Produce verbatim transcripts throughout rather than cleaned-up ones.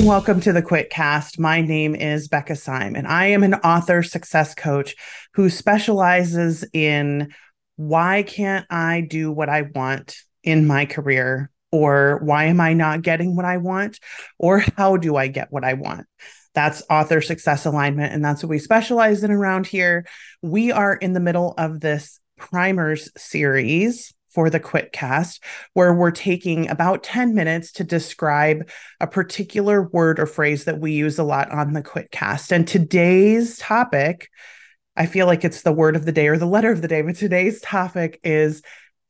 welcome to the QuitCast. My name is Becca Syme, and I am an author success coach who specializes in why can't I do what I want in my career, or why am I not getting what I want, or how do I get what I want? That's author success alignment, and that's what we specialize in around here. We are in the middle of this primers series for the QuitCast, where we're taking about ten minutes to describe a particular word or phrase that we use a lot on the QuitCast. And today's topic, I feel like it's the word of the day or the letter of the day, but today's topic is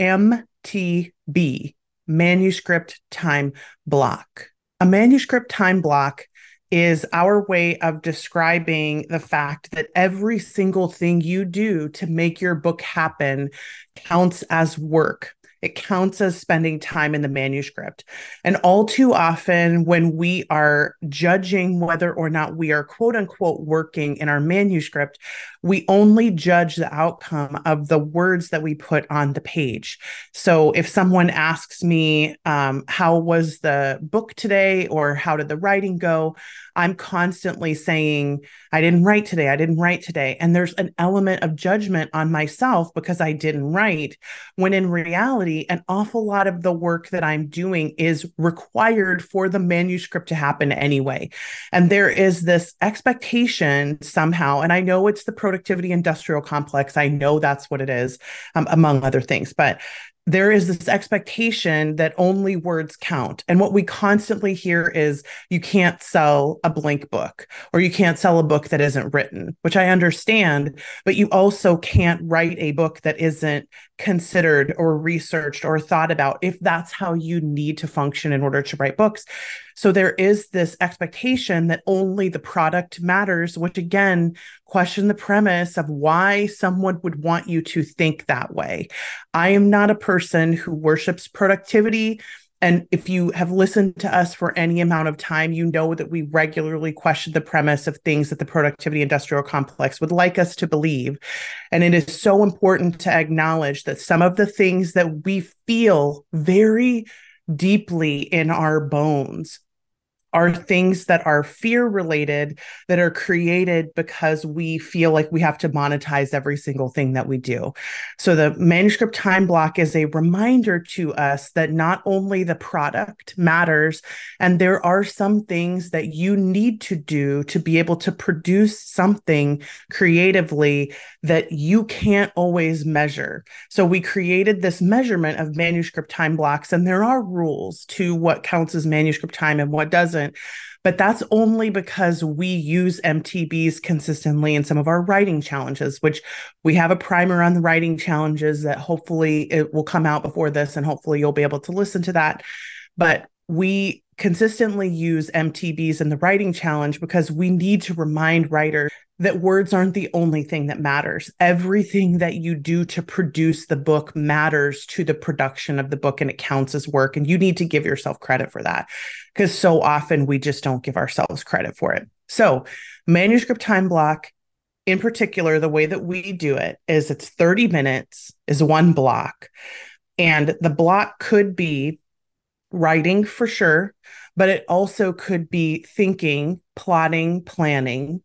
M T B, manuscript time block. A manuscript time block is our way of describing the fact that every single thing you do to make your book happen counts as work. It counts as spending time in the manuscript. And all too often, when we are judging whether or not we are quote unquote working in our manuscript, we only judge the outcome of the words that we put on the page. So if someone asks me, um, how was the book today, or how did the writing go? I'm constantly saying, I didn't write today. I didn't write today. And there's an element of judgment on myself because I didn't write, when in reality, an awful lot of the work that I'm doing is required for the manuscript to happen anyway. And there is this expectation somehow, and I know it's the productivity industrial complex. I know that's what it is, um, among other things, but there is this expectation that only words count. And what we constantly hear is you can't sell a blank book, or you can't sell a book that isn't written, which I understand, but you also can't write a book that isn't considered or researched or thought about, if that's how you need to function in order to write books. So there is this expectation that only the product matters, which again, question the premise of why someone would want you to think that way. I am not a person who worships productivity. And if you have listened to us for any amount of time, you know that we regularly question the premise of things that the productivity industrial complex would like us to believe. And it is so important to acknowledge that some of the things that we feel very deeply in our bones are things that are fear related, that are created because we feel like we have to monetize every single thing that we do. So the manuscript time block is a reminder to us that not only the product matters, and there are some things that you need to do to be able to produce something creatively that you can't always measure. So we created this measurement of manuscript time blocks, and there are rules to what counts as manuscript time and what doesn't. But that's only because we use M T Bs consistently in some of our writing challenges, which we have a primer on the writing challenges that hopefully it will come out before this, and hopefully you'll be able to listen to that. But we consistently use M T Bs in the writing challenge because we need to remind writers that words aren't the only thing that matters. Everything that you do to produce the book matters to the production of the book, and it counts as work. And you need to give yourself credit for that, because so often we just don't give ourselves credit for it. So manuscript time block, in particular, the way that we do it is it's thirty minutes is one block. And the block could be writing for sure, but it also could be thinking, plotting, planning,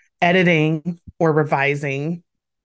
editing or revising,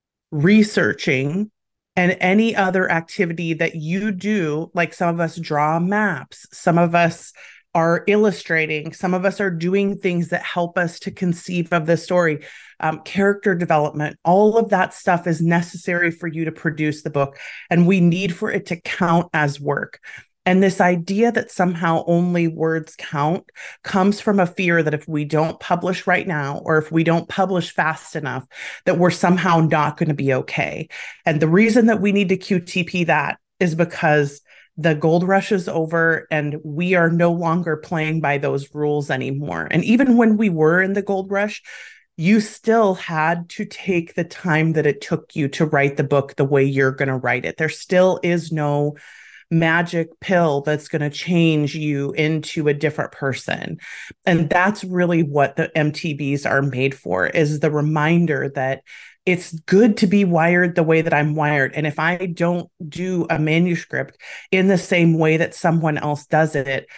researching, and any other activity that you do. Like some of us draw maps, some of us are illustrating, some of us are doing things that help us to conceive of the story, um, character development. All of that stuff is necessary for you to produce the book, and we need for it to count as work. And this idea that somehow only words count comes from a fear that if we don't publish right now, or if we don't publish fast enough, that we're somehow not going to be okay. And the reason that we need to Q T P that is because the gold rush is over, and we are no longer playing by those rules anymore. And even when we were in the gold rush, you still had to take the time that it took you to write the book the way you're going to write it. There still is no magic pill that's going to change you into a different person. And that's really what the M T Bs are made for, is the reminder that it's good to be wired the way that I'm wired. And if I don't do a manuscript in the same way that someone else does it,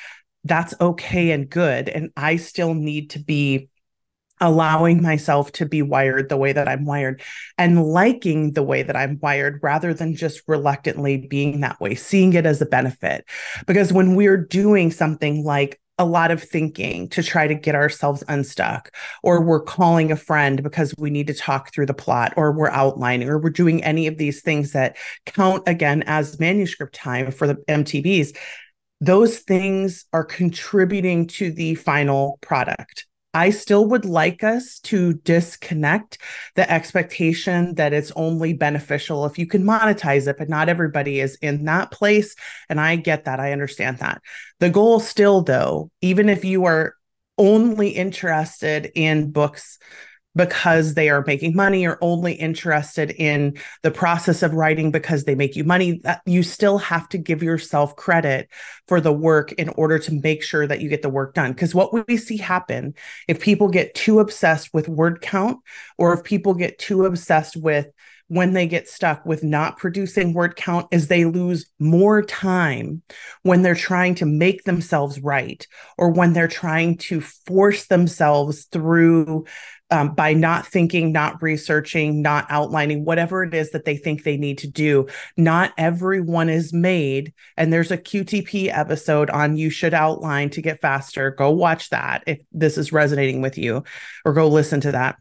that's okay and good. And I still need to be allowing myself to be wired the way that I'm wired and liking the way that I'm wired rather than just reluctantly being that way, seeing it as a benefit. Because when we're doing something like a lot of thinking to try to get ourselves unstuck, or we're calling a friend because we need to talk through the plot, or we're outlining, or we're doing any of these things that count again as manuscript time for the M T Bs, those things are contributing to the final product. I still would like us to disconnect the expectation that it's only beneficial if you can monetize it, but not everybody is in that place. And I get that. I understand that. The goal still, though, even if you are only interested in books because they are making money, or only interested in the process of writing because they make you money, that you still have to give yourself credit for the work in order to make sure that you get the work done. Because what we see happen, if people get too obsessed with word count, or if people get too obsessed with when they get stuck with not producing word count, is they lose more time when they're trying to make themselves write, or when they're trying to force themselves through um, by not thinking, not researching, not outlining, whatever it is that they think they need to do. Not everyone is made. And there's a Q T P episode on You Should Outline to Get Faster. Go watch that if this is resonating with you, or go listen to that.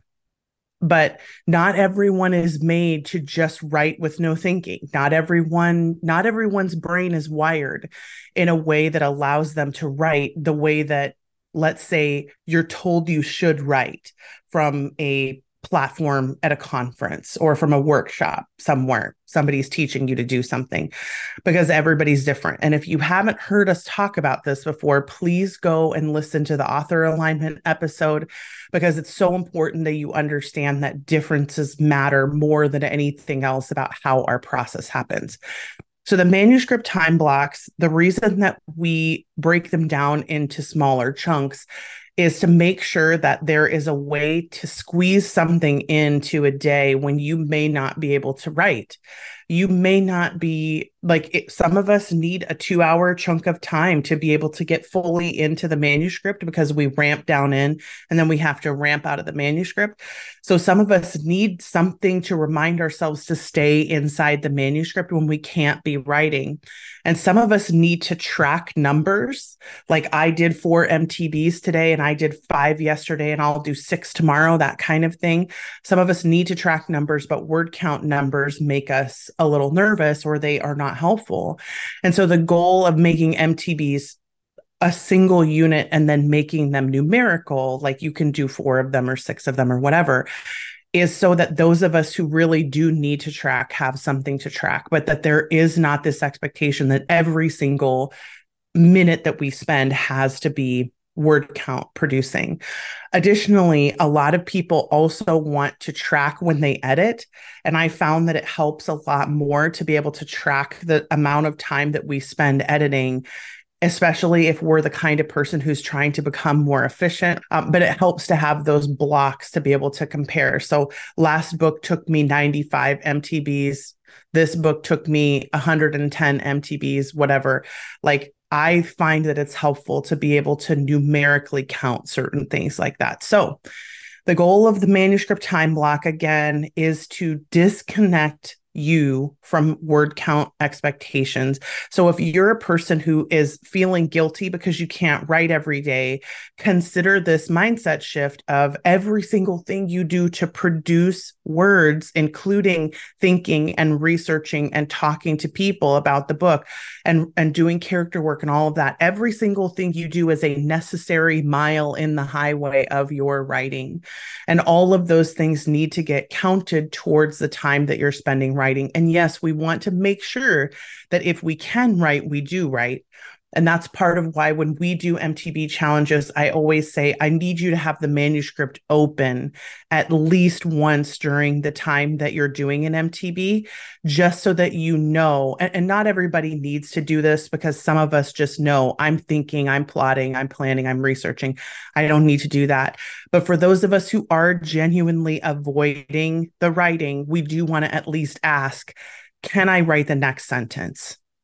But not everyone is made to just write with no thinking. Not everyone, not everyone's brain is wired in a way that allows them to write the way that, let's say, you're told you should write from a platform at a conference or from a workshop somewhere. Somebody's teaching you to do something, because everybody's different. And if you haven't heard us talk about this before, please go and listen to the author alignment episode, because it's so important that you understand that differences matter more than anything else about how our process happens. So the manuscript time blocks, the reason that we break them down into smaller chunks is to make sure that there is a way to squeeze something into a day when you may not be able to write. You may not be like it, some of us need a two hour chunk of time to be able to get fully into the manuscript, because we ramp down in and then we have to ramp out of the manuscript. So some of us need something to remind ourselves to stay inside the manuscript when we can't be writing. And some of us need to track numbers, like I did four M T Bs today, and I did five yesterday, and I'll do six tomorrow, that kind of thing. Some of us need to track numbers, but word count numbers make us a little nervous, or they are not helpful. And so the goal of making M T Bs a single unit and then making them numerical, like you can do four of them or six of them or whatever, is so that those of us who really do need to track have something to track, but that there is not this expectation that every single minute that we spend has to be word count producing. Additionally, a lot of people also want to track when they edit. And I found that it helps a lot more to be able to track the amount of time that we spend editing, especially if we're the kind of person who's trying to become more efficient. Um, but it helps to have those blocks to be able to compare. So last book took me ninety-five M T Bs. This book took me one hundred ten M T Bs, whatever. Like, I find that it's helpful to be able to numerically count certain things like that. So the goal of the manuscript time block, again, is to disconnect you from word count expectations. So if you're a person who is feeling guilty because you can't write every day, consider this mindset shift of every single thing you do to produce words, including thinking and researching and talking to people about the book and, and doing character work and all of that. Every single thing you do is a necessary mile in the highway of your writing. And all of those things need to get counted towards the time that you're spending writing. And yes, we want to make sure that if we can write, we do write. And that's part of why when we do M T B challenges, I always say, I need you to have the manuscript open at least once during the time that you're doing an M T B, just so that you know, and, and not everybody needs to do this, because some of us just know, I'm thinking, I'm plotting, I'm planning, I'm researching. I don't need to do that. But for those of us who are genuinely avoiding the writing, we do want to at least ask, can I write the next sentence?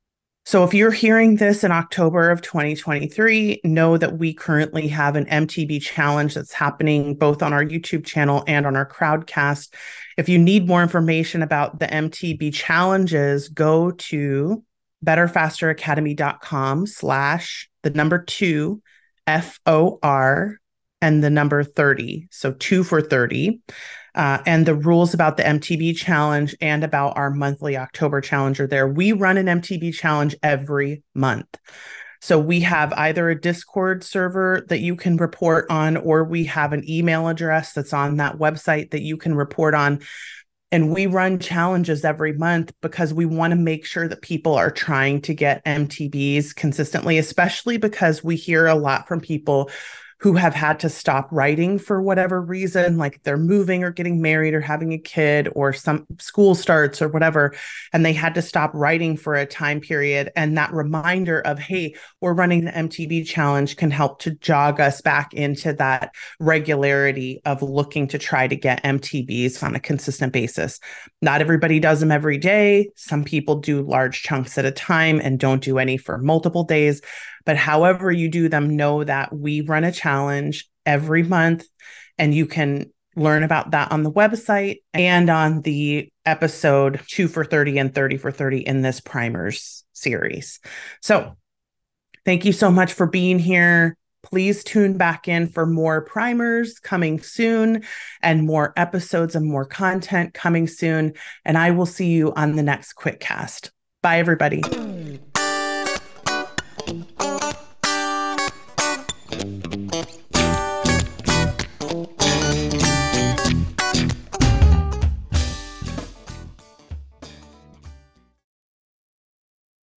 So if you're hearing this in October of twenty twenty-three, know that we currently have an M T B challenge that's happening both on our YouTube channel and on our Crowdcast. If you need more information about the M T B challenges, go to betterfasteracademy.com slash the number two F O R and the number thirty. So two for thirty. Uh, and the rules about the M T B challenge and about our monthly October challenge are there. We run an M T B challenge every month. So we have either a Discord server that you can report on, or we have an email address that's on that website that you can report on. And we run challenges every month because we want to make sure that people are trying to get M T Bs consistently, especially because we hear a lot from people who have had to stop writing for whatever reason, like they're moving or getting married or having a kid or some school starts or whatever, and they had to stop writing for a time period. And that reminder of, hey, we're running the M T B challenge can help to jog us back into that regularity of looking to try to get M T Bs on a consistent basis. Not everybody does them every day. Some people do large chunks at a time and don't do any for multiple days. But however you do them, know that we run a challenge every month, and you can learn about that on the website and on the episode two for thirty and thirty for thirty in this primers series. So thank you so much for being here. Please tune back in for more primers coming soon and more episodes and more content coming soon. And I will see you on the next Quick Cast. Bye, everybody.